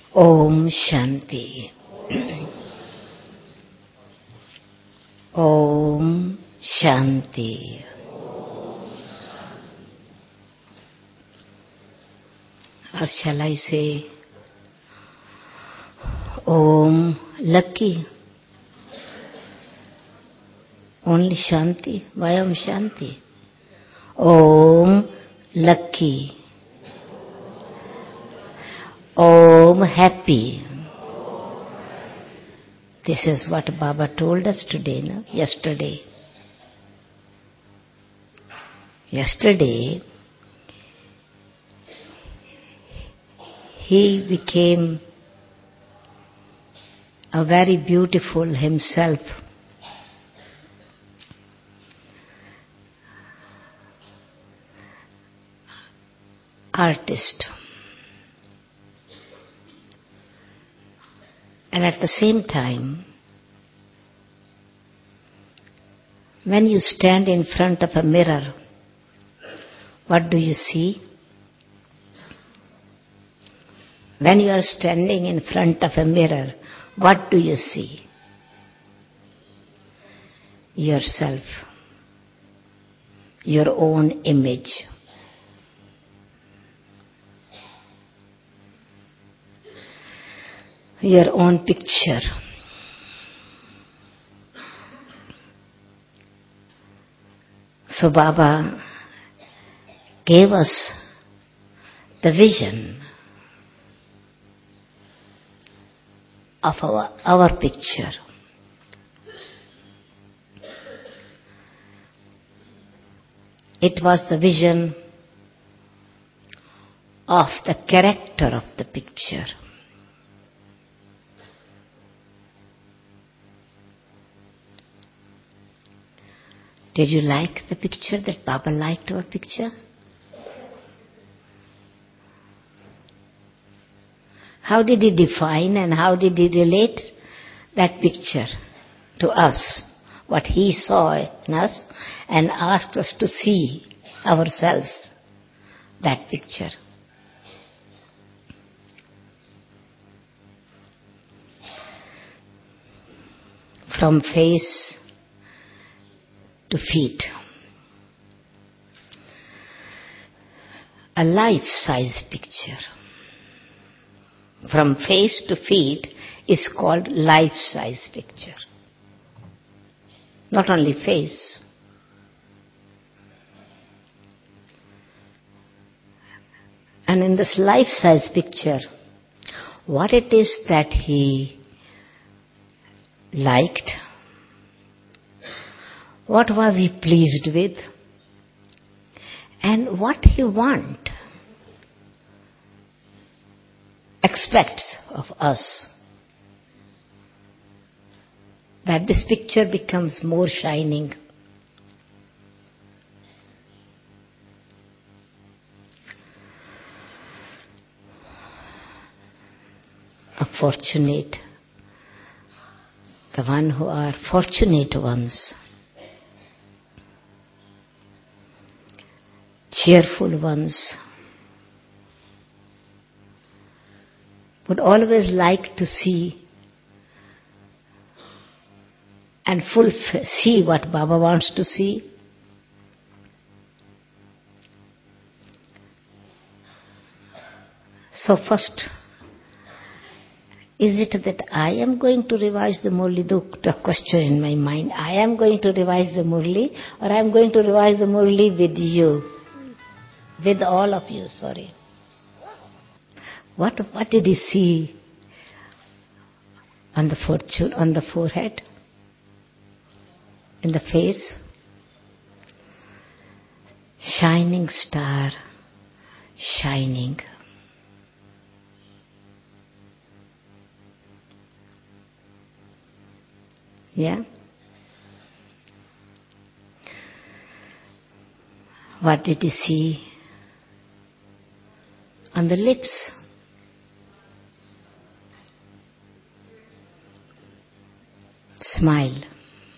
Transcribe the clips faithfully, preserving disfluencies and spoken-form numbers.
Om Shanti. Om Shanti. Or shall I say Om Lucky? Only Shanti? Why Om Shanti? Om Lucky. Om Happy. This is what Baba told us today, no? Yesterday. Yesterday, he became a very beautiful himself. Artist. And at the same time, when you stand in front of a mirror, what do you see? When you are standing in front of a mirror, what do you see? Yourself. Your own image. Your own picture. So Baba gave us the vision of our, our picture. It was the vision of the character of the picture. Did you like the picture that Baba liked our picture? How did he define and how did he relate that picture to us? What he saw in us and asked us to see ourselves, that picture. From face to feet. A life-size picture. From face to feet is called life-size picture. Not only face. And in this life-size picture, what it is that he liked, what was he pleased with, and what he want, expects of us, that this picture becomes more shining. A fortunate, the one who are fortunate ones, cheerful ones, would always like to see and fulfill, see what Baba wants to see. So first, is it that I am going to revise the Murli? The, the question in my mind, I am going to revise the Murli, or I am going to revise the Murli with you, with all of you, sorry. What, what did he see on the fortune, on the forehead, in the face? Shining star, shining. Yeah? What did he see on the lips? Smile.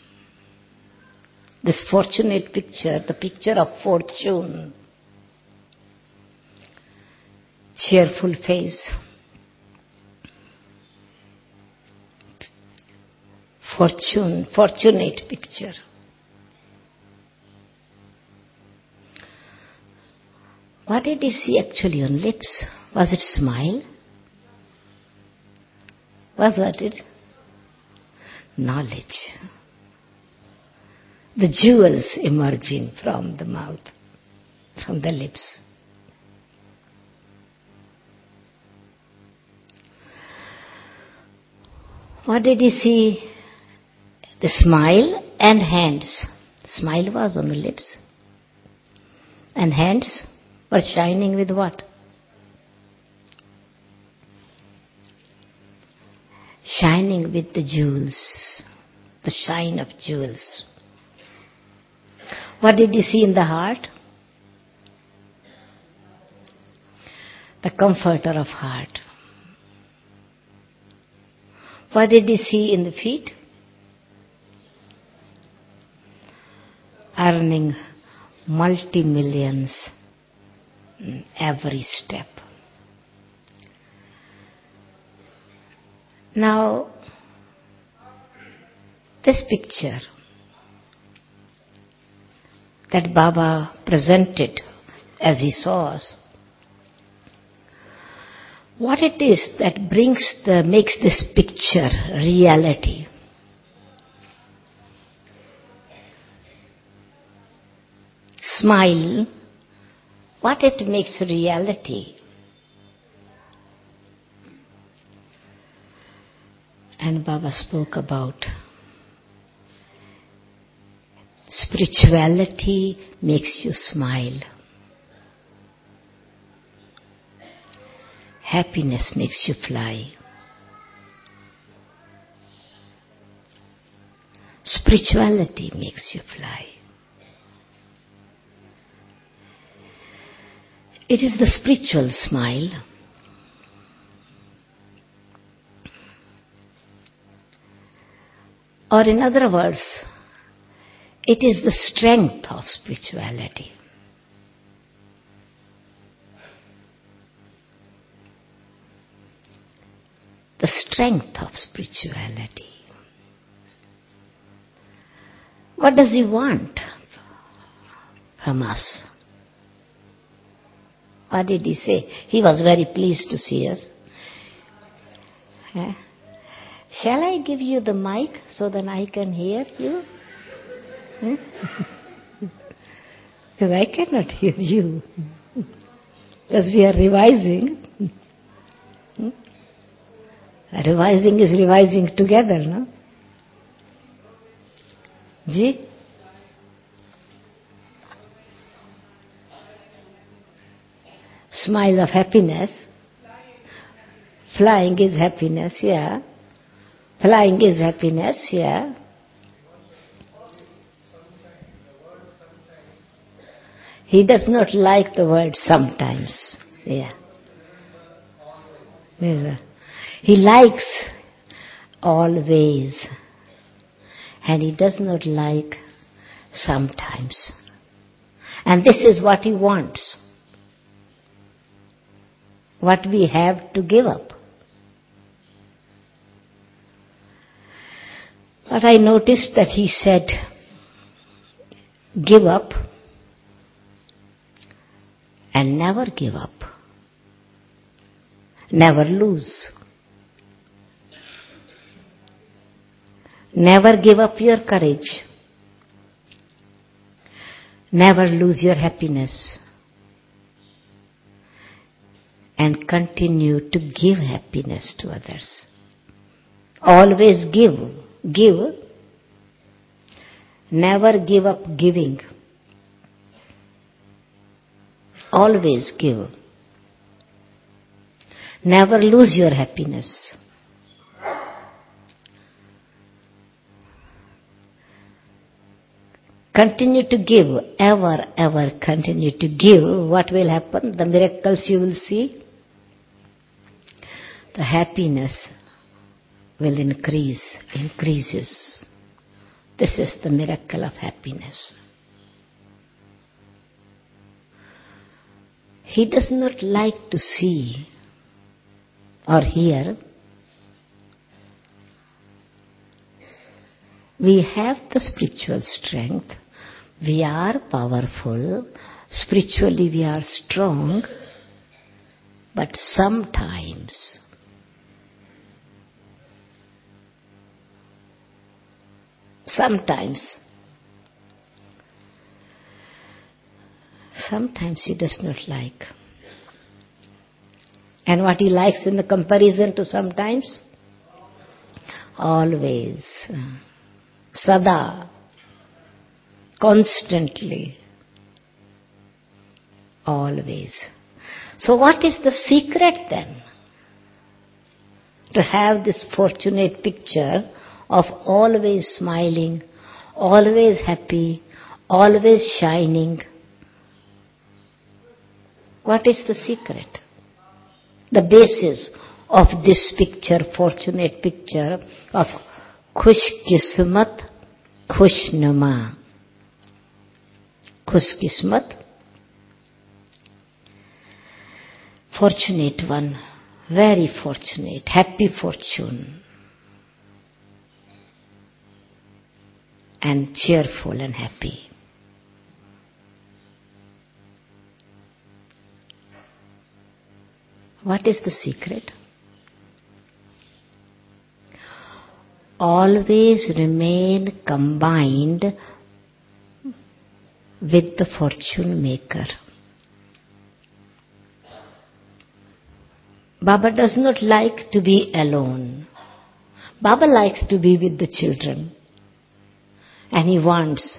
This fortunate picture, the picture of fortune, cheerful face, fortune, fortunate picture. What did he see actually on lips? Was it smile? Was what it? Knowledge. The jewels emerging from the mouth, from the lips. What did he see? The smile and hands. Smile was on the lips. And hands were shining with what? Shining with the jewels. The shine of jewels. What did he see in the heart? The comforter of heart. What did he see in the feet? Earning multi-millions every step. Now, this picture that Baba presented as he saw us, what it is that brings the, makes this picture reality? Smile, what it makes reality? And Baba spoke about spirituality makes you smile. Happiness makes you fly. Spirituality makes you fly. It is the spiritual smile. Or in other words, it is the strength of spirituality. The strength of spirituality. What does he want from us? What did he say? He was very pleased to see us. Eh? Shall I give you the mic so that I can hear you? Because I cannot hear you. Because we are revising. Revising is revising together, no? Ji? Smile of happiness. Flying is happiness, yeah. Flying is happiness, yeah. He does not like the word sometimes, yeah. He likes always, and he does not like sometimes. And this is what he wants. What we have to give up. But I noticed that he said, give up and never give up. Never lose. Never give up your courage. Never lose your happiness. And continue to give happiness to others. Always give. Give. Never give up giving. Always give. Never lose your happiness. Continue to give. Ever, ever continue to give. What will happen? The miracles you will see. The happiness will increase, increases. This is the miracle of happiness. He does not like to see or hear We have the spiritual strength. We are powerful. Spiritually we are strong. But sometimes Sometimes, sometimes he does not like. And what he likes in the comparison to sometimes? Always. Sada. Constantly. Always. So what is the secret then? To have this fortunate picture of always smiling, always happy, always shining. What is the secret? The basis of this picture, fortunate picture of Khush Kismat, Khush Nama. Khush Kismat, fortunate one, very fortunate, happy fortune. And cheerful and happy. What is the secret? Always remain combined with the fortune maker. Baba does not like to be alone. Baba likes to be with the children. And he wants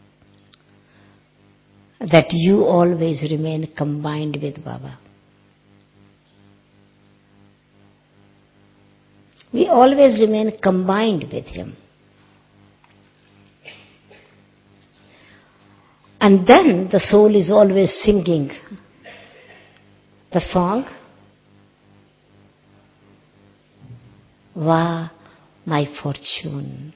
that you always remain combined with Baba. We always remain combined with him. And then the soul is always singing the song, Vah, my fortune.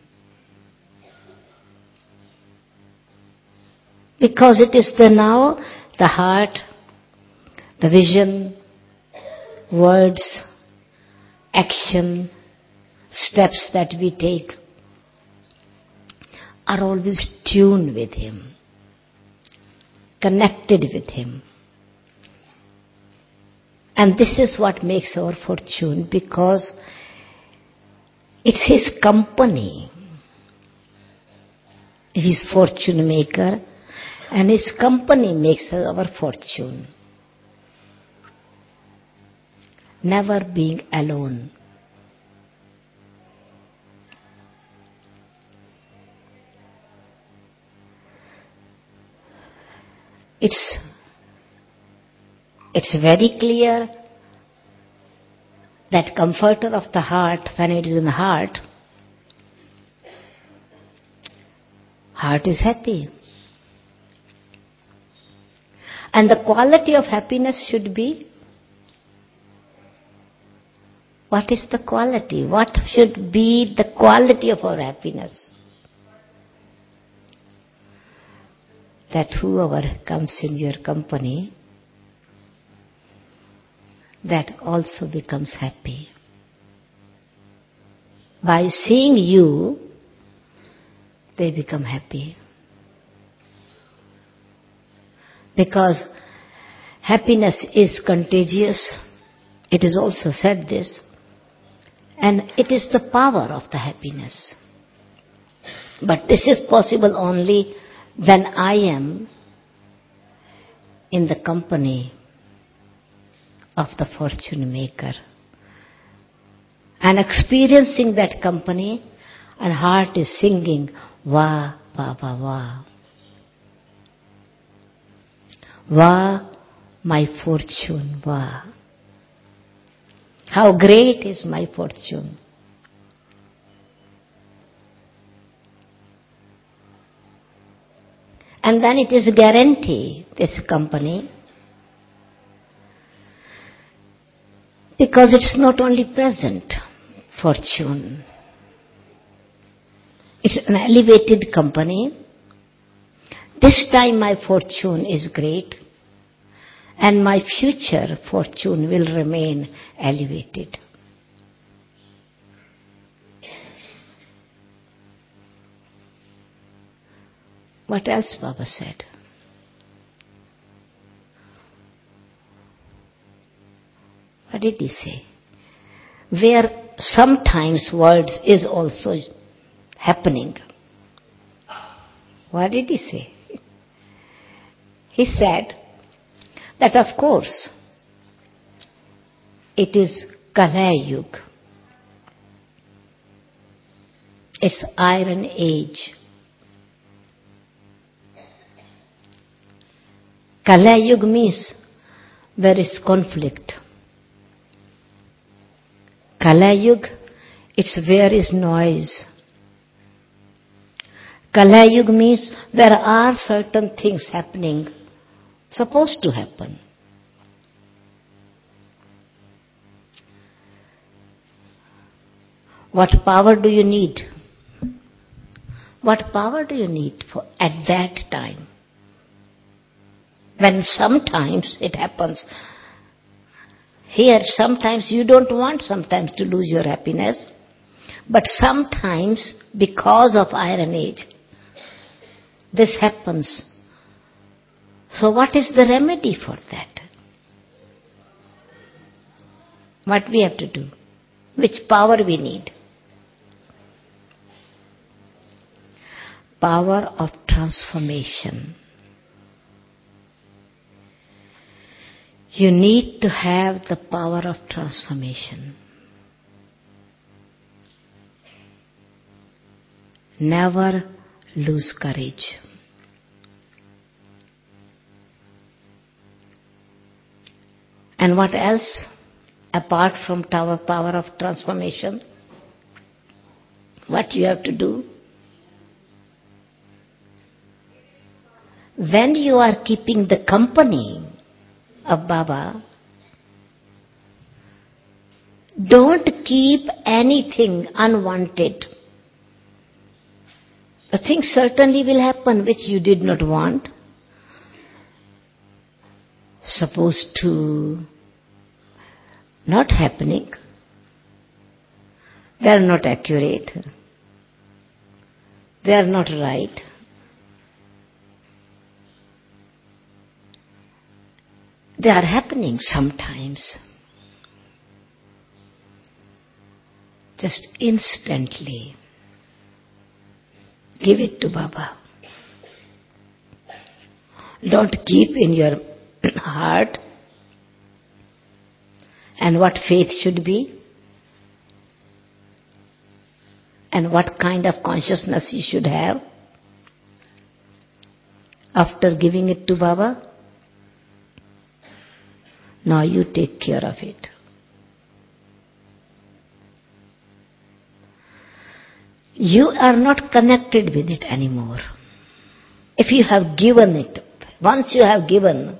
Because it is the now, the heart, the vision, words, action, steps that we take are always tuned with him, connected with him. And this is what makes our fortune, because it's his company. He's fortune maker. And his company makes our fortune. Never being alone. It's, it's very clear that comforter of the heart, when it is in the heart, heart is happy. And the quality of happiness should be, what is the quality? What should be the quality of our happiness? That whoever comes in your company, that also becomes happy. By seeing you, they become happy. Because happiness is contagious. It is also said this. And it is the power of the happiness. But this is possible only when I am in the company of the fortune maker. And experiencing that company, and heart is singing, Vah, Vah, Vah, Vah. Vah, my fortune, Vah. How great is my fortune. And then it is a guarantee, this company, because it's not only present fortune. It's an elevated company. This time my fortune is great, and my future fortune will remain elevated. What else Baba said? What did he say? Where sometimes words is also happening. What did he say? He said that of course it is Kali Yuga. It's Iron Age. Kali Yuga means there is conflict. Kali Yuga, it's where is noise. Kali Yuga means there are certain things happening, supposed to happen. What power do you need? What power do you need for at that time? When sometimes it happens. Here sometimes you don't want sometimes to lose your happiness. But sometimes because of Iron Age, this happens. So what is the remedy for that? What we have to do? Which power we need? Power of transformation. You need to have the power of transformation. Never lose courage. And what else? Apart from power, power of transformation, what you have to do? When you are keeping the company of Baba, don't keep anything unwanted. A thing certainly will happen which you did not want. Supposed to not happening. They are not accurate. They are not right. They are happening sometimes. Just instantly. Give it to Baba. Don't keep in your heart. And what faith should be. And what kind of consciousness you should have. After giving it to Baba. Now you take care of it. You are not connected with it anymore. If you have given it, once you have given,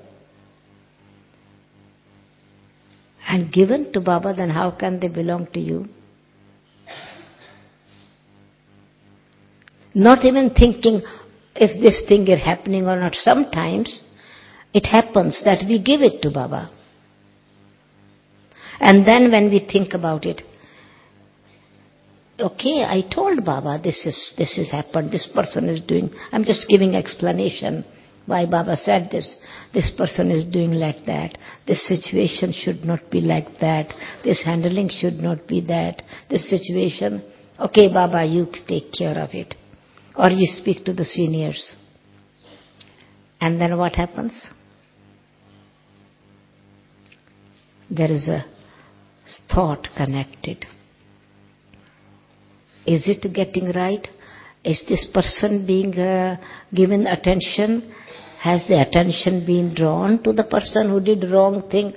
and given to Baba, then how can they belong to you? Not even thinking if this thing is happening or not. Sometimes it happens that we give it to Baba. And then when we think about it, okay, I told Baba this is this has happened, this person is doing, I'm just giving explanation why Baba said this. This person is doing like that. This situation should not be like that. This handling should not be that. This situation, okay Baba, you take care of it. Or you speak to the seniors. And then what happens? There is a thought connected. Is it getting right? Is this person being uh, given attention? Has the attention been drawn to the person who did wrong thing?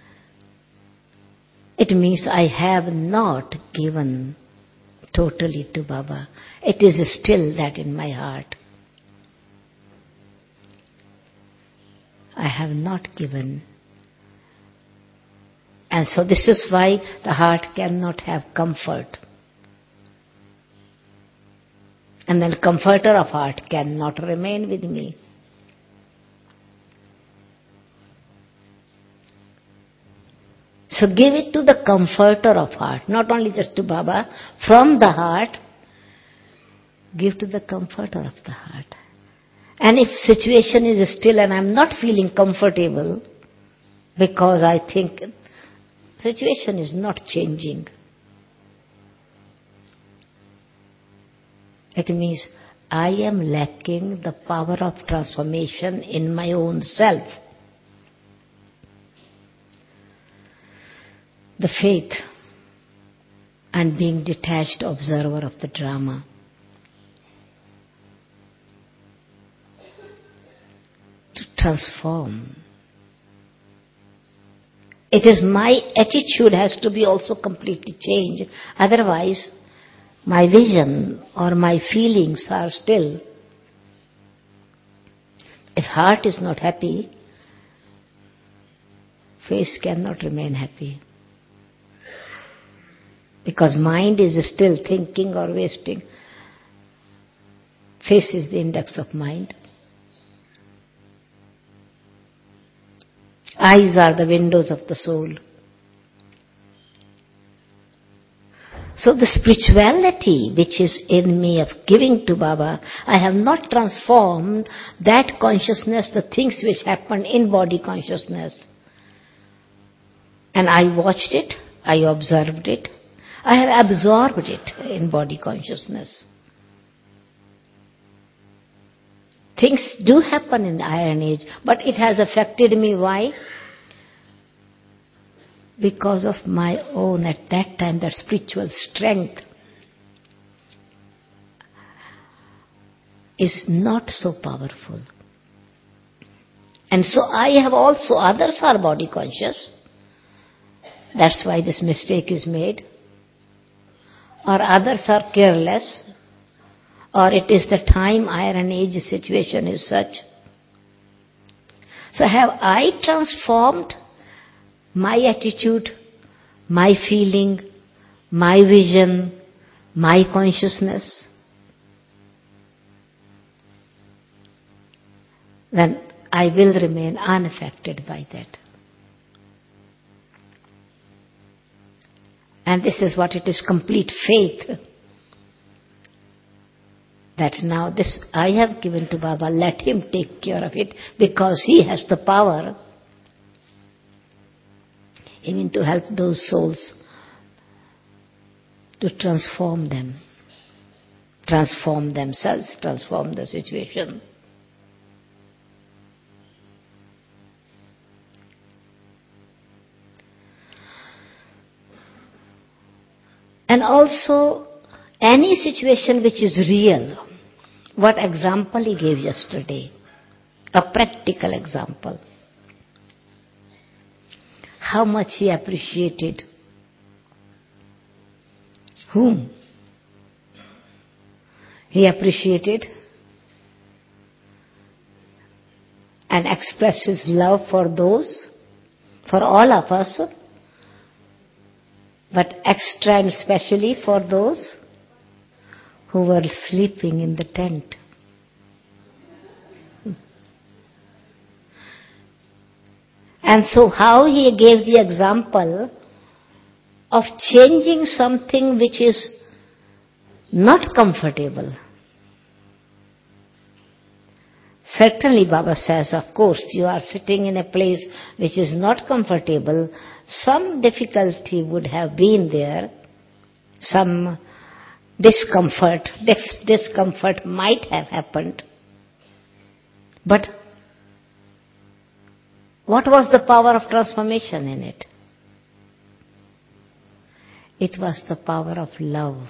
It means I have not given totally to Baba. It is still that in my heart. I have not given. And so this is why the heart cannot have comfort. And then comforter of heart cannot remain with me. So give it to the comforter of heart, not only just to Baba. From the heart, give to the comforter of the heart. And if situation is still and I'm not feeling comfortable, because I think situation is not changing, it means I am lacking the power of transformation in my own self. The faith and being detached observer of the drama. To transform. It is my attitude has to be also completely changed. Otherwise, my vision or my feelings are still. If heart is not happy, face cannot remain happy. Because mind is still thinking or wasting. Face is the index of mind. Eyes are the windows of the soul. So the spirituality which is in me of giving to Baba, I have not transformed that consciousness, the things which happen in body consciousness. And I watched it, I observed it, I have absorbed it in body consciousness. Things do happen in the Iron Age, but it has affected me. Why? Because of my own, at that time, that spiritual strength is not so powerful. And so I have also, others are body conscious. That's why this mistake is made. Or others are careless. Or it is the time Iron Age situation is such. So have I transformed my attitude, my feeling, my vision, my consciousness? Then I will remain unaffected by that. And this is what it is, complete faith. That now this I have given to Baba, let him take care of it, because he has the power even to help those souls to transform them, transform themselves, transform the situation. And also, any situation which is real, what example he gave yesterday, a practical example. How much he appreciated. Whom? He appreciated and expressed his love for those, for all of us, but extra and specially for those who were sleeping in the tent. And so how he gave the example of changing something which is not comfortable. Certainly Baba says, of course, you are sitting in a place which is not comfortable. Some difficulty would have been there. Some discomfort, dis- discomfort might have happened. But what was the power of transformation in it? It was the power of love.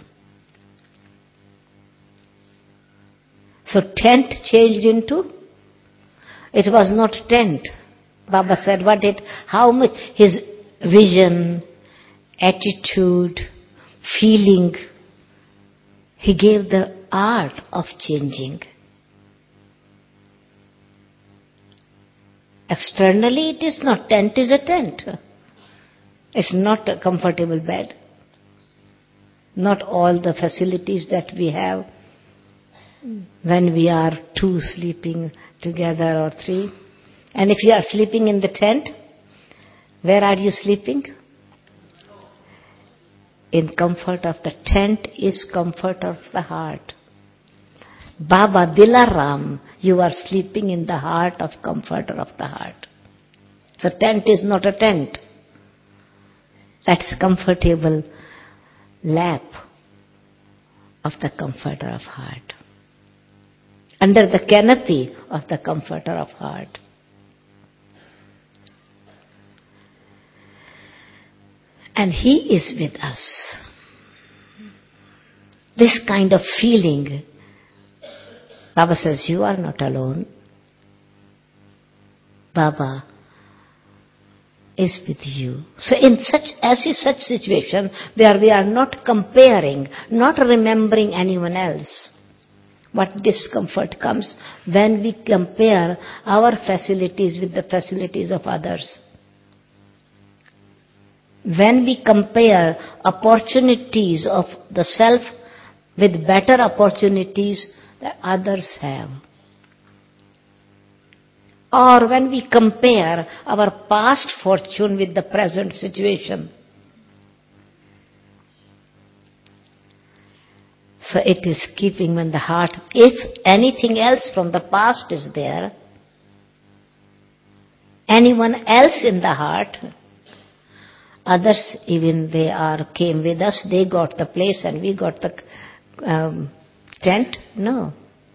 So tent changed into, it was not tent. Baba said, what it, how much, his vision, attitude, feeling, he gave the art of changing. Externally it is not, tent is a tent. It's not a comfortable bed. Not all the facilities that we have when we are two sleeping together or three. And if you are sleeping in the tent, where are you sleeping? In comfort of the tent is comfort of the heart. Baba Dilaram, you are sleeping in the heart of comforter of the heart. So tent is not a tent. That's comfortable lap of the comforter of heart. Under the canopy of the comforter of heart. And he is with us. This kind of feeling, Baba says, you are not alone. Baba is with you. So in such, as in such situation where we are not comparing, not remembering anyone else, what discomfort comes when we compare our facilities with the facilities of others. When we compare opportunities of the self with better opportunities that others have. Or when we compare our past fortune with the present situation. So it is keeping when the heart, if anything else from the past is there, anyone else in the heart, others even they are came with us, they got the place and we got the um, tent? No.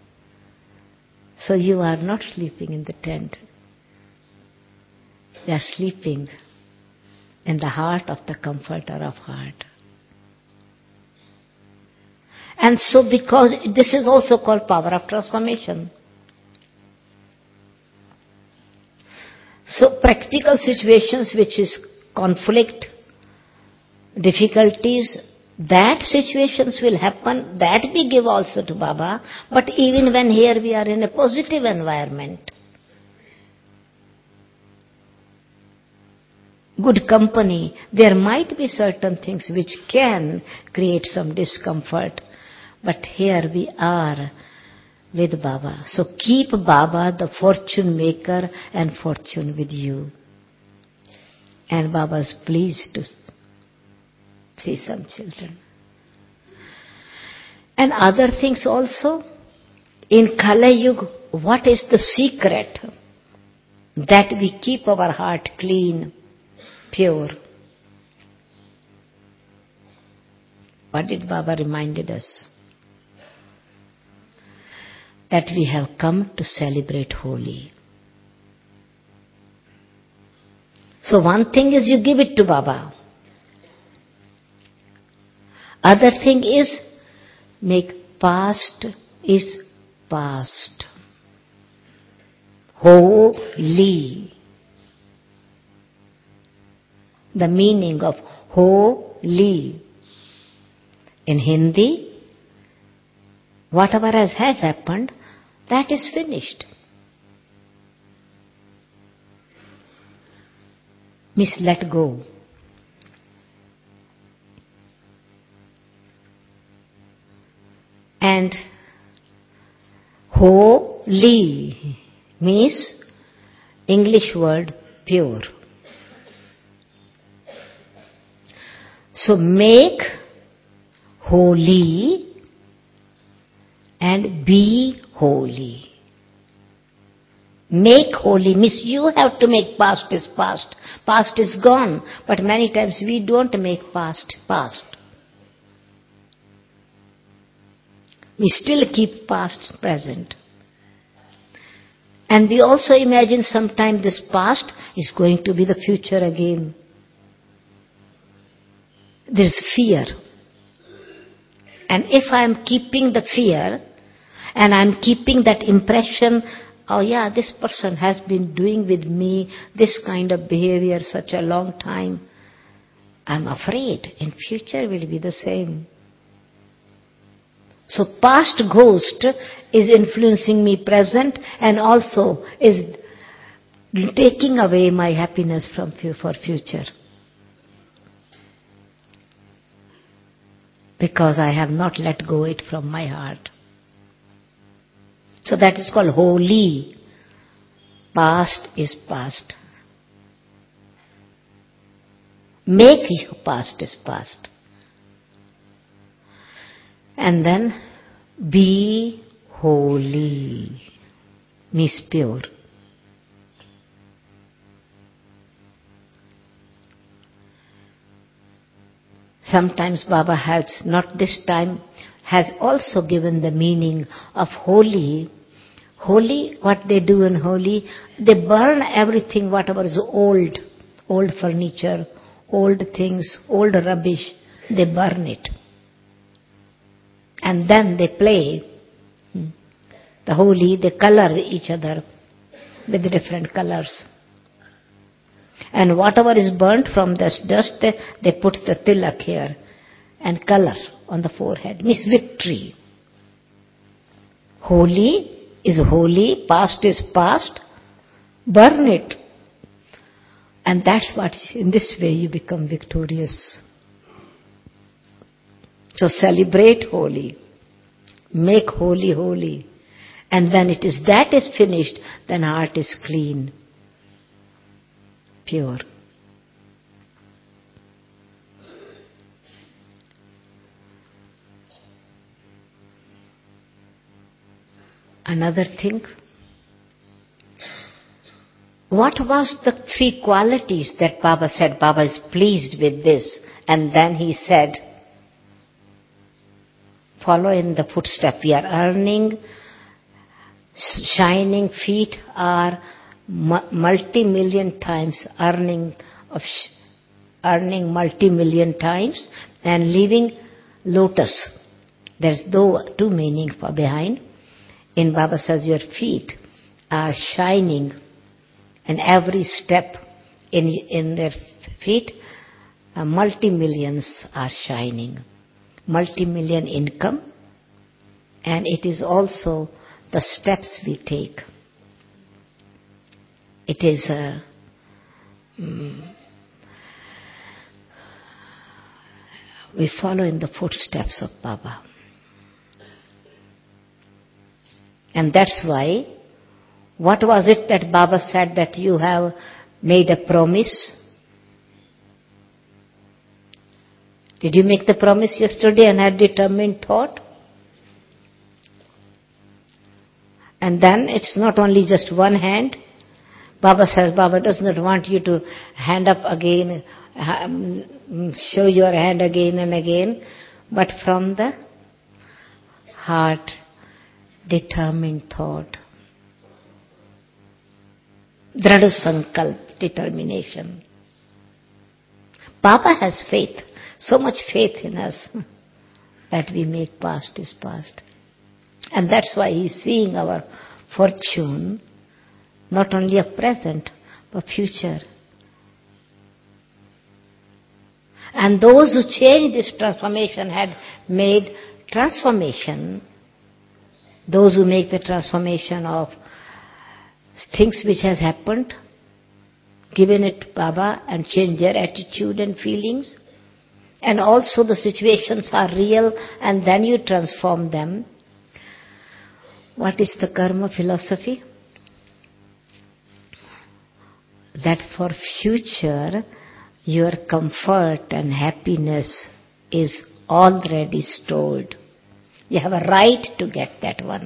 So you are not sleeping in the tent. You are sleeping in the heart of the comforter of heart. And so because this is also called power of transformation. So practical situations which is conflict, difficulties, that situations will happen, that we give also to Baba. But even when here we are in a positive environment, good company, there might be certain things which can create some discomfort. But here we are with Baba. So keep Baba, the fortune maker, and fortune with you. And Baba is pleased to see some children. And other things also. In Kali Yuga, what is the secret? That we keep our heart clean, pure. What did Baba reminded us? That we have come to celebrate Holi. So one thing is you give it to Baba. Other thing is make past is past. Holy. The meaning of holy. In Hindi, whatever has, has happened, that is finished. Means let go. And holy means English word pure. So make holy and be holy. Make holy means you have to make past is past. Past is gone. But many times we don't make past past. We still keep past present. And we also imagine sometime this past is going to be the future again. There is fear. And if I am keeping the fear, and I am keeping that impression, oh yeah, this person has been doing with me this kind of behavior such a long time, I am afraid in future will be the same. So past ghost is influencing me present and also is taking away my happiness from for future. Because I have not let go it from my heart. So that is called holy. Past is past. Make your past is past. And then be Holy means pure. Sometimes Baba has, not this time, has also given the meaning of holy. Holy, what they do in holy, they burn everything, whatever is old, old furniture, old things, old rubbish, they burn it. And then they play the holy, they color each other with different colors. And whatever is burnt from this dust, they, they put the tilak here and color on the forehead. Means victory. Holy is holy, past is past, burn it. And that's what, in this way you become victorious. So celebrate holy, make holy holy. And when it is that is finished, then heart is clean, pure. Another thing, what was the three qualities that Baba said? Baba is pleased with this. And then he said, follow in the footstep. We are earning, shining feet are multi-million times earning of earning multi-million times and leaving lotus. There's though two meanings for behind. In Baba says your feet are shining, and every step in in their feet, uh, multi-millions are shining. Multi-million income, and it is also the steps we take. It is a um, we follow in the footsteps of Baba. And that's why, what was it that Baba said that you have made a promise? Did you make the promise yesterday and had determined thought? And then it's not only just one hand. Baba says, Baba does not want you to hand up again, show your hand again and again, but from the heart, determined thought. Drada sankalp, determination. Baba has faith, so much faith in us that we make past is past. And that's why he's seeing our fortune, not only a present, but future. And those who changed this transformation had made transformation. Those who make the transformation of things which has happened, given it to Baba and change their attitude and feelings. And also the situations are real and then you transform them. What is the karma philosophy? That for future your comfort and happiness is already stored. You have a right to get that one.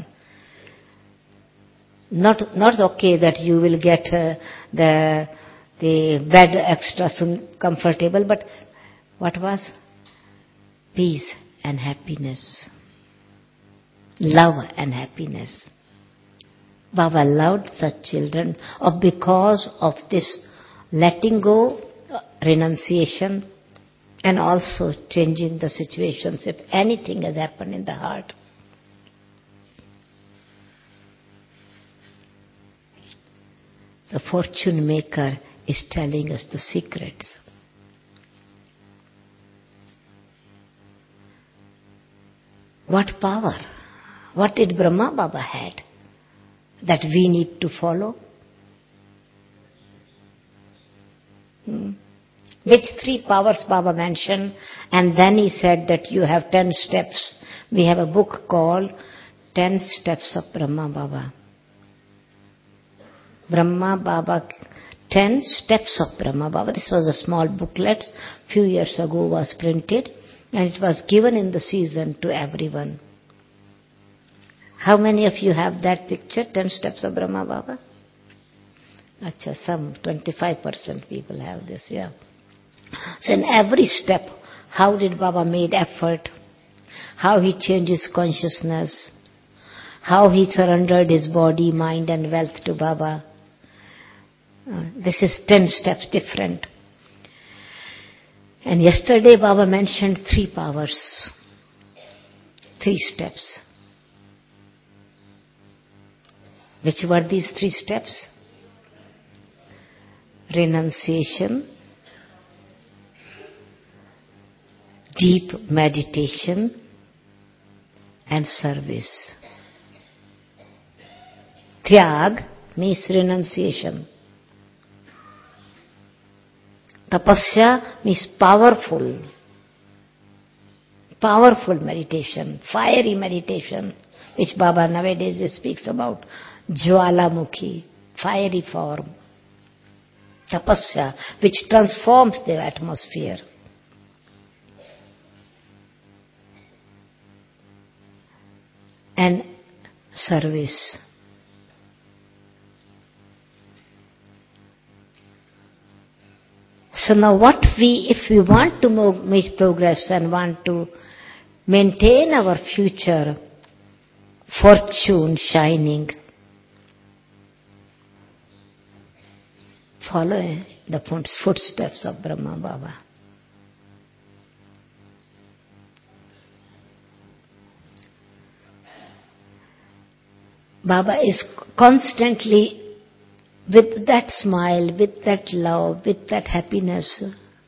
Not not okay that you will get uh, the the bed extra comfortable, but what was? Peace and happiness. Love and happiness. Baba loved such children of because of this letting go, renunciation, and also changing the situations if anything has happened in the heart. The fortune maker is telling us the secrets. What power? What did Brahma Baba had that we need to follow? Hmm. Which three powers Baba mentioned? And then he said that you have ten steps. We have a book called Ten Steps of Brahma Baba. Brahma Baba, Ten Steps of Brahma Baba. This was a small booklet, few years ago was printed, and it was given in the season to everyone. How many of you have that picture, ten steps of Brahma Baba? Achha, some twenty-five percent people have this, yeah. So in every step, how did Baba made effort? How he changed his consciousness? How he surrendered his body, mind and wealth to Baba? Uh, this is ten steps different. And yesterday Baba mentioned three powers, three steps. Which were these three steps? Renunciation, deep meditation, and service. Tyag means renunciation. Tapasya means powerful, powerful meditation, fiery meditation, which Baba nowadays speaks about. Jwalamukhi, fiery form. Tapasya, which transforms the atmosphere. And service. So now what we, if we want to make progress and want to maintain our future fortune shining, follow the footsteps of Brahma Baba. Baba is constantly with that smile, with that love, with that happiness.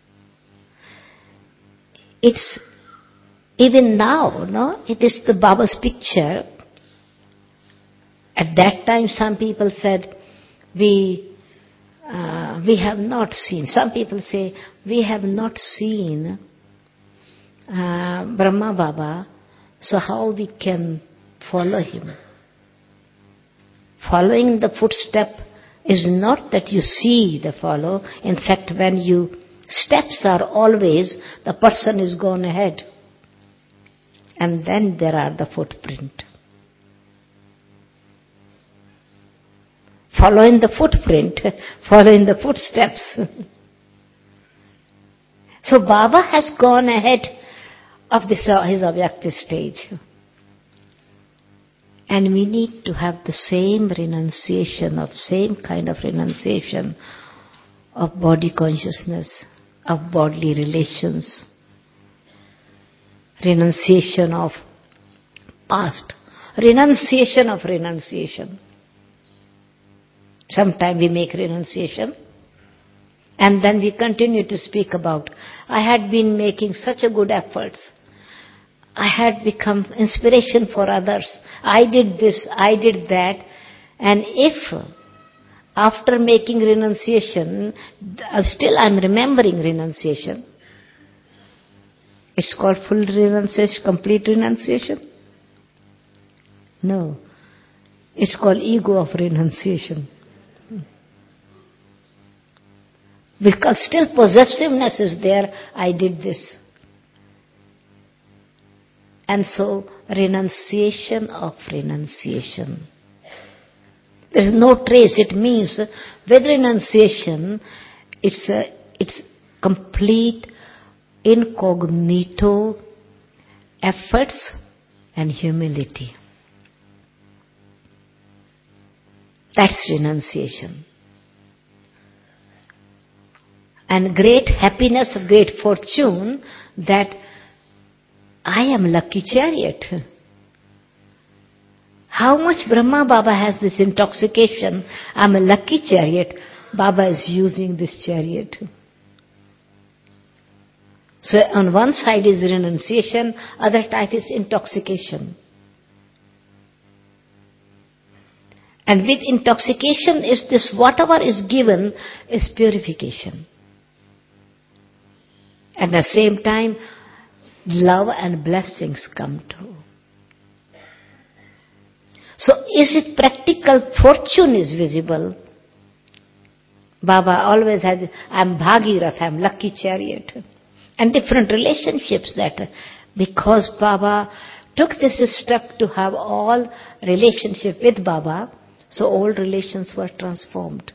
It's even now, no? It is the Baba's picture. At that time some people said, we uh, we have not seen, some people say, we have not seen uh, Brahma Baba, so how we can follow him? Following the footstep is not that you see the follow. In fact, when you, steps are always, the person is gone ahead. And then there are the footprint. Following the footprint, following the footsteps. So Baba has gone ahead of this, uh, his Avyakta stage. And we need to have the same renunciation, of same kind of renunciation of body consciousness, of bodily relations, renunciation of past, renunciation of renunciation. Sometimes we make renunciation and then we continue to speak about, I had been making such a good efforts. I had become inspiration for others. I did this, I did that. And if after making renunciation, still I'm remembering renunciation, it's called full renunciation, complete renunciation? No. It's called ego of renunciation. Because still possessiveness is there, I did this. And so, renunciation of renunciation. There is no trace. It means, with renunciation, it's a, it's complete incognito efforts and humility. That's renunciation. And great happiness, great fortune, that I am lucky chariot. How much Brahma Baba has this intoxication, I'm a lucky chariot, Baba is using this chariot. So on one side is renunciation, other type is intoxication. And with intoxication is this, whatever is given is purification. At the same time, love and blessings come too. So is it practical? Fortune is visible. Baba always had, I'm Bhagirath, I'm lucky chariot. And different relationships that, because Baba took this step to have all relationship with Baba, so old relations were transformed.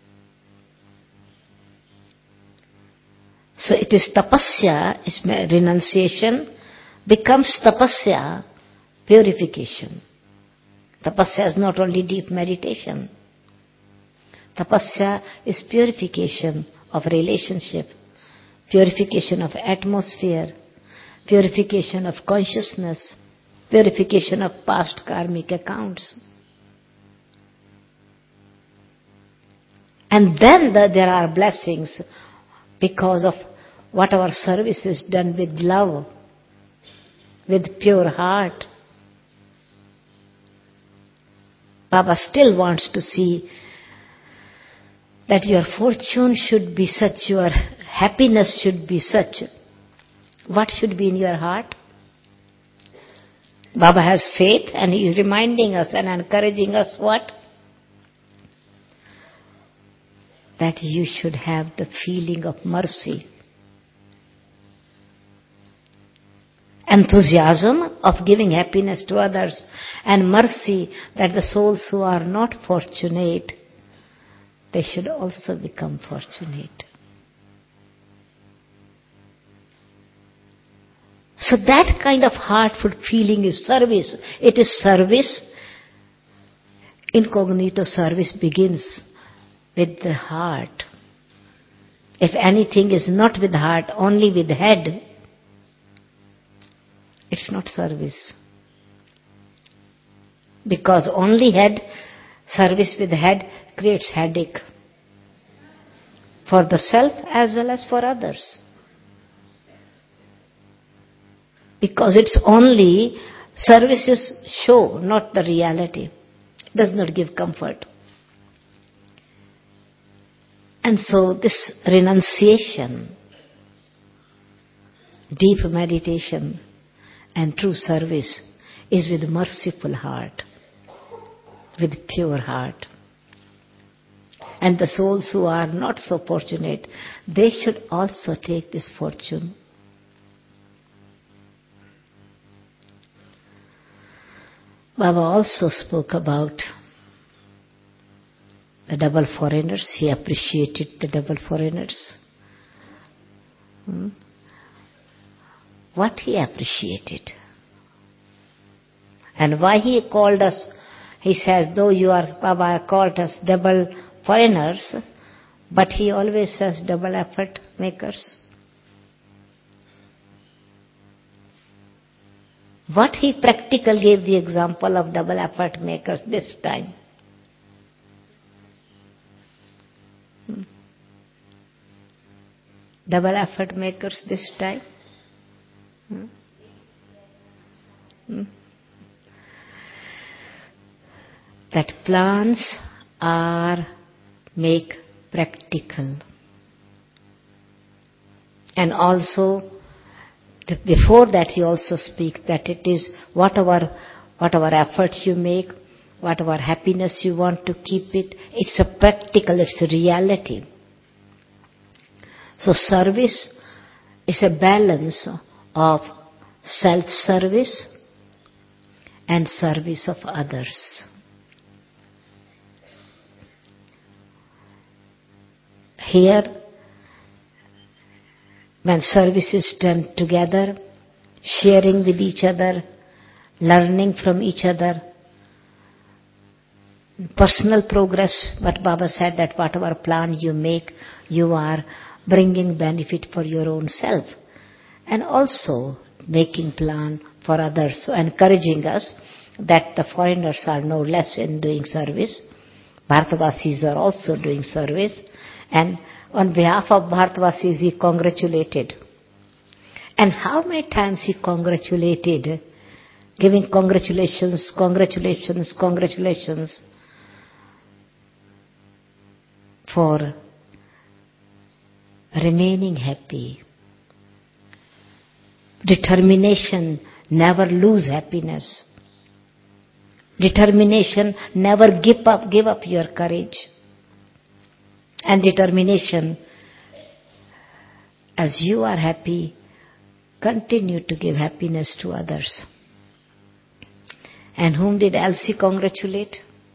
So it is tapasya, is renunciation, becomes tapasya, purification. Tapasya is not only deep meditation. Tapasya is purification of relationship, purification of atmosphere, purification of consciousness, purification of past karmic accounts. And then the, there are blessings because of what our service is done with love, with pure heart. Baba still wants to see that your fortune should be such, your happiness should be such. What should be in your heart? Baba has faith and he is reminding us and encouraging us what? That you should have the feeling of mercy. Enthusiasm of giving happiness to others, and mercy that the souls who are not fortunate, they should also become fortunate. So that kind of heartful feeling is service. It is service. Incognito service begins with the heart. If anything is not with heart, only with head, it's not service. Because only head, service with head creates headache for the self as well as for others. Because it's only services show, not the reality. It does not give comfort. And so this renunciation, deep meditation and true service is with merciful heart, with pure heart. And the souls who are not so fortunate, they should also take this fortune. Baba also spoke about the double foreigners. He appreciated the double foreigners. Hmm? What he appreciated. And why he called us, he says, though you are, Baba called us double foreigners, but he always says double effort makers. What he practically gave the example of double effort makers this time. Hmm. Double effort makers this time. Hmm. Hmm. That plans are make practical. And also, before that he also speaks that it is whatever, whatever efforts you make, whatever happiness you want to keep it, it's a practical, it's a reality. So service is a balance of self-service and service of others. Here, when service is done together, sharing with each other, learning from each other, personal progress, what Baba said, that whatever plan you make, you are bringing benefit for your own self. And also making plan for others, so encouraging us that the foreigners are no less in doing service. Bharatavasis are also doing service. And on behalf of Bharatavasis, he congratulated. And how many times he congratulated, giving congratulations, congratulations, congratulations for remaining happy. Determination, never lose happiness. Determination, never give up, give up your courage. And determination, as you are happy, continue to give happiness to others. And whom did Elsie congratulate?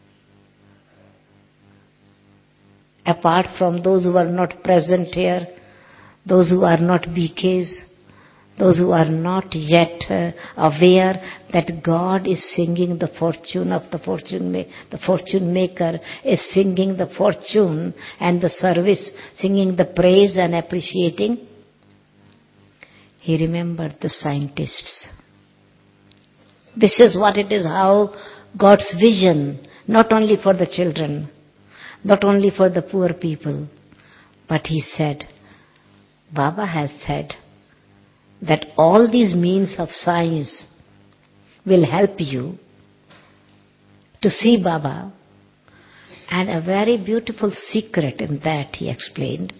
Apart from those who are not present here, those who are not B Ks, those who are not yet uh, aware that God is singing the fortune of the fortune ma- the fortune maker is singing the fortune and the service, singing the praise and appreciating. He remembered the scientists. This is what it is, how God's vision, not only for the children, not only for the poor people, but he said, Baba has said that all these means of science will help you to see Baba. And a very beautiful secret in that he explained,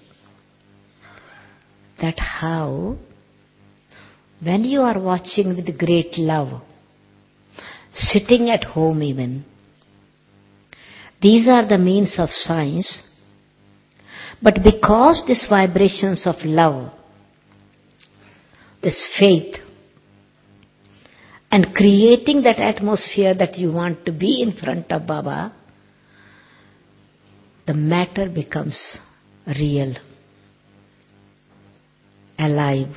that how when you are watching with great love, sitting at home even, these are the means of science, but because these vibrations of love, this faith, and creating that atmosphere that you want to be in front of Baba, the matter becomes real, alive.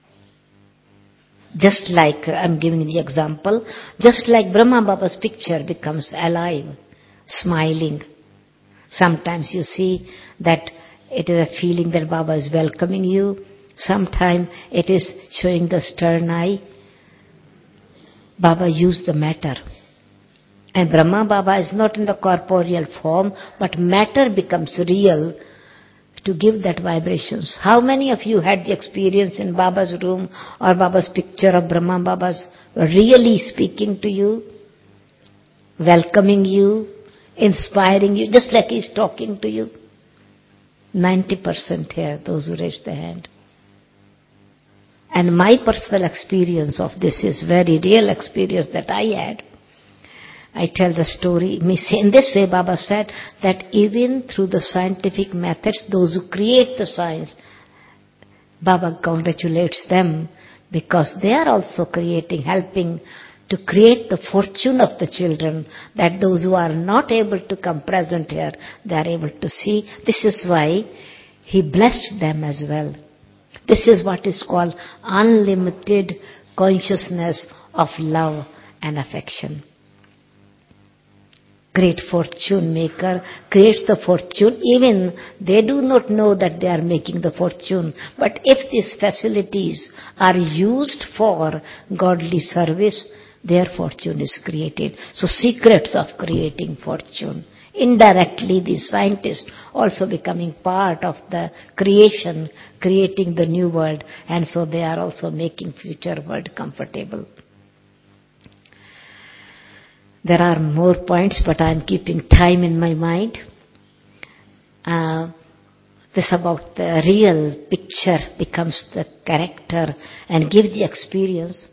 Just like, I'm giving the example, just like Brahma Baba's picture becomes alive, smiling. Sometimes you see that it is a feeling that Baba is welcoming you. Sometimes it is showing the stern eye. Baba used the matter. And Brahma Baba is not in the corporeal form, but matter becomes real to give that vibrations. How many of you had the experience in Baba's room or Baba's picture of Brahma Baba's really speaking to you, welcoming you, inspiring you, just like he's talking to you? ninety percent here, those who raised their hand. And my personal experience of this is very real experience that I had. I tell the story. In this way, Baba said that even through the scientific methods, those who create the science, Baba congratulates them because they are also creating, helping to create the fortune of the children, that those who are not able to come present here, they are able to see. This is why he blessed them as well. This is what is called unlimited consciousness of love and affection. Great fortune maker creates the fortune. Even they do not know that they are making the fortune. But if these facilities are used for godly service, their fortune is created. So secrets of creating fortune. Indirectly, these scientists also becoming part of the creation, creating the new world, and so they are also making future world comfortable. There are more points, but I am keeping time in my mind. Uh, this about the real picture becomes the character and gives the experience.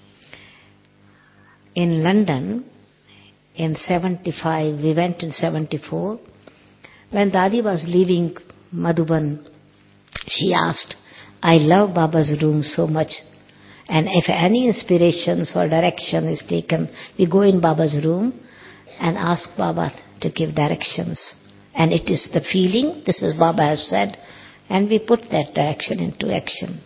In London, in seventy-five, we went in seventy-four. When Dadi was leaving Madhuban, she asked, I love Baba's room so much. And if any inspirations or direction is taken, we go in Baba's room and ask Baba to give directions. And it is the feeling, this is Baba has said, and we put that direction into action.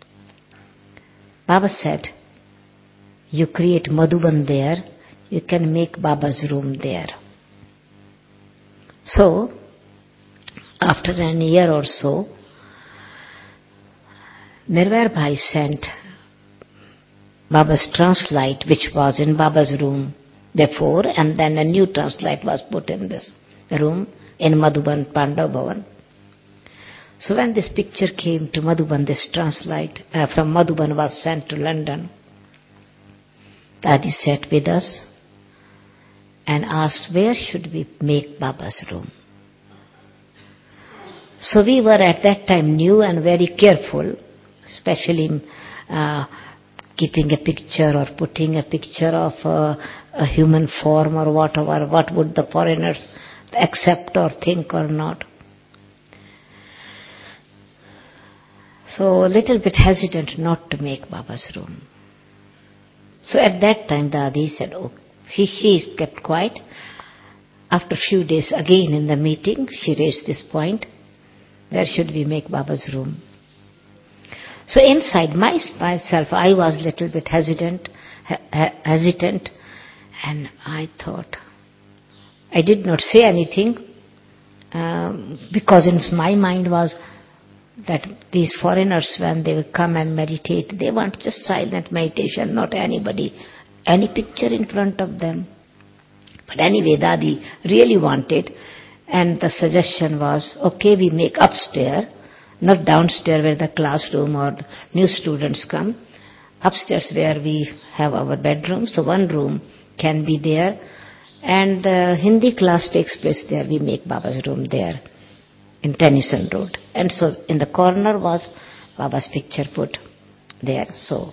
Baba said, you create Madhuban there, you can make Baba's room there. So, after an year or so, Nirvair Bhai sent Baba's translight, which was in Baba's room before, and then a new translight was put in this room in Madhuban, Pandav Bhavan. So when this picture came to Madhuban, this translight uh, from Madhuban was sent to London, Dadi sat with us and asked, where should we make Baba's room? So we were at that time new and very careful, especially uh, keeping a picture or putting a picture of a, a human form or whatever. What would the foreigners accept or think or not? So a little bit hesitant not to make Baba's room. So at that time Dadi said, oh, He, she kept quiet. After a few days, again in the meeting, she raised this point. Where should we make Baba's room? So inside my, myself, I was a little bit hesitant, hesitant, and I thought, I did not say anything, um, because in my mind was that these foreigners, when they will come and meditate, they want just silent meditation, not anybody, any picture in front of them. But anyway, Dadi really wanted, and the suggestion was, okay, we make upstairs, not downstairs where the classroom or the new students come, upstairs where we have our bedroom, so one room can be there, and the Hindi class takes place there. We make Baba's room there in Tennyson Road. And so in the corner was Baba's picture put there. So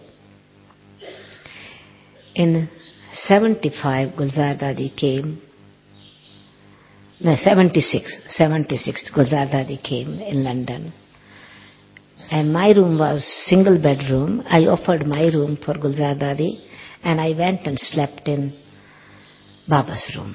in seventy-five, Gulzar Dadi came. No, seventy-six, seventy-six, Gulzar Dadi came in London. And my room was single bedroom. I offered my room for Gulzar Dadi, and I went and slept in Baba's room.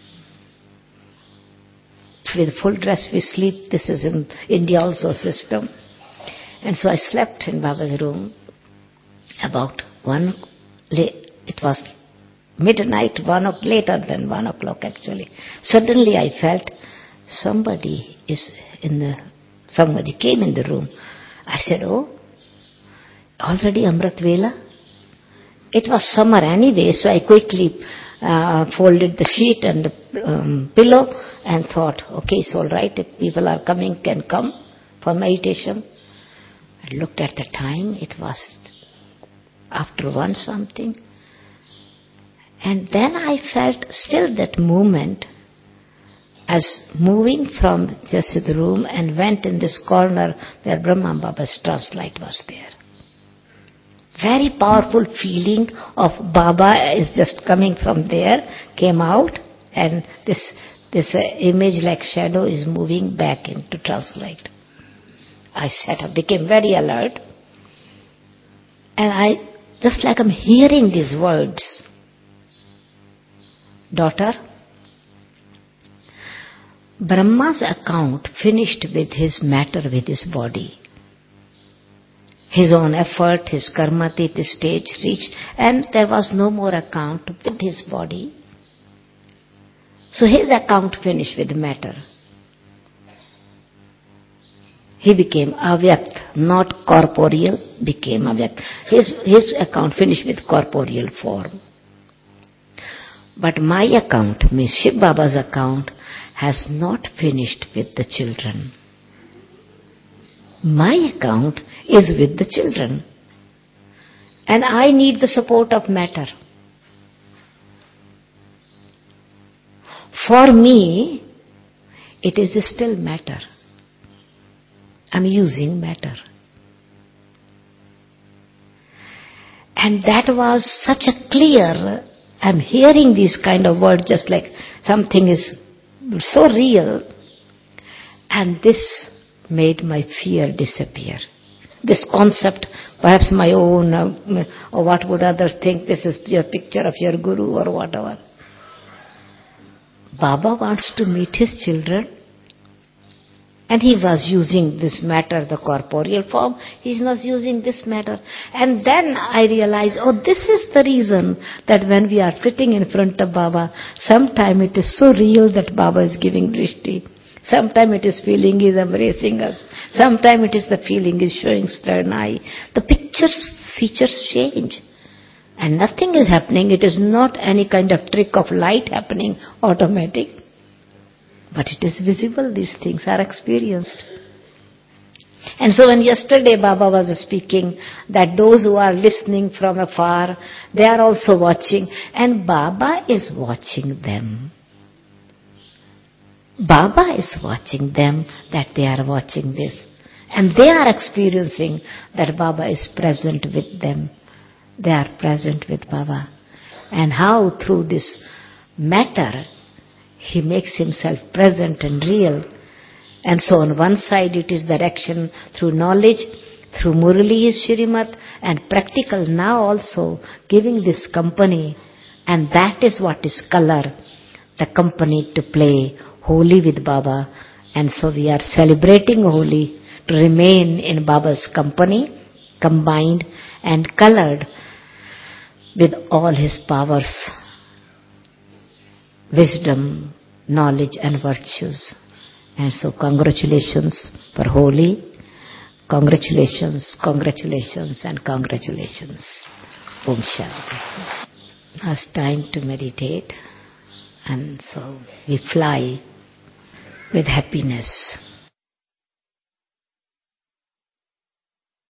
With full dress we sleep. This is in India also system. And so I slept in Baba's room about one, it was midnight, one o'clock, later than one o'clock actually. Suddenly I felt somebody is in the, somebody came in the room. I said, oh, already Amrit Vela? It was summer anyway, so I quickly uh, folded the sheet and the um, pillow and thought, okay, it's all right, if people are coming, can come for meditation. I looked at the time, it was after one something. And then I felt still that movement as moving from just the room and went in this corner where Brahma Baba's translight was there. Very powerful feeling of Baba is just coming from there, came out, and this this uh, image like shadow is moving back into translight. I sat up, became very alert, and I, just like I'm hearing these words, daughter, Brahma's account finished with his matter, with his body. His own effort, his karma, the stage reached, and there was no more account with his body. So his account finished with matter. He became avyakt, not corporeal, became avyakt. His, his account finished with corporeal form. But my account, means Shiv Baba's account, has not finished with the children. My account is with the children. And I need the support of matter. For me, it is still matter. I'm using matter. And that was such a clear, I'm hearing these kind of words just like something is so real. And this made my fear disappear. This concept, perhaps my own, uh, or what would others think, this is your picture of your guru or whatever. Baba wants to meet his children, and he was using this matter, the corporeal form, he was using this matter. And then I realized, oh, this is the reason that when we are sitting in front of Baba, sometimes it is so real that Baba is giving drishti. Sometimes it is feeling he is embracing us. Sometimes it is the feeling he is showing stern eye. The pictures, features change. And nothing is happening. It is not any kind of trick of light happening, automatic. But it is visible, these things are experienced. And so when yesterday Baba was speaking that those who are listening from afar, they are also watching. And Baba is watching them. Baba is watching them, that they are watching this. And they are experiencing that Baba is present with them. They are present with Baba. And how through this matter, he makes himself present and real. And so on one side it is direction through knowledge, through Murali is Shrimat, and practical now also giving this company And that is what is color, the company to play Holi with Baba. And so we are celebrating Holi to remain in Baba's company, combined and colored with all his powers, wisdom, knowledge and virtues. And so congratulations for Holi. Congratulations, congratulations and congratulations. Om Shanti. Now it's time to meditate. And so we fly with happiness.